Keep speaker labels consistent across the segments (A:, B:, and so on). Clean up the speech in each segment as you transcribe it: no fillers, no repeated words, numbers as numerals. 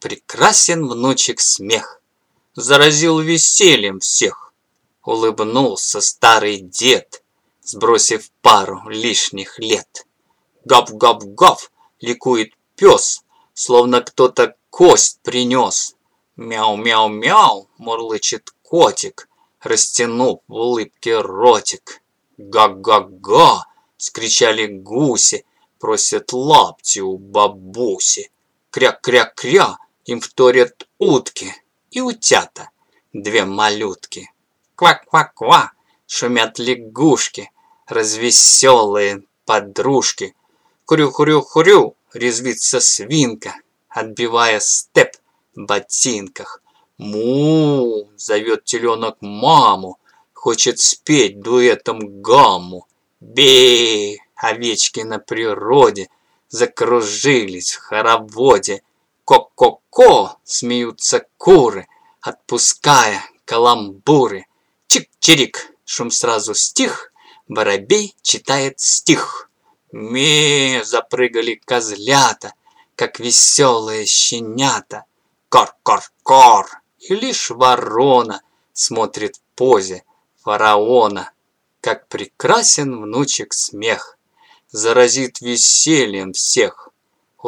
A: прекрасен внучек смех. Заразил весельем всех. Улыбнулся старый дед, сбросив пару лишних лет. Гав-гав-гав, ликует пес, словно кто-то кость принес. Мяу-мяу-мяу, мурлычет котик, растянув в улыбке ротик. Га-га-га, скричали гуси, просят лапти у бабуси. Кря-кря-кря, им вторят утки и утята, две малютки. Ква-ква-ква, шумят лягушки, развеселые подружки. Хрю-хрю-хрю, резвится свинка, отбивая степ в ботинках. Му, зовет теленок маму, хочет спеть дуэтом гамму. Бе, овечки на природе закружились в хороводе. Ко-ко-ко, смеются куры, отпуская каламбуры. Чик-чирик, шум сразу стих, воробей читает стих. Ме, запрыгали козлята, как веселые щенята. Кор-кор-кор, и лишь ворона смотрит в позе фараона. Как прекрасен внучек смех, заразит весельем всех.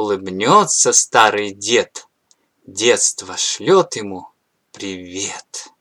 A: Улыбнется старый дед, детство шлет ему привет.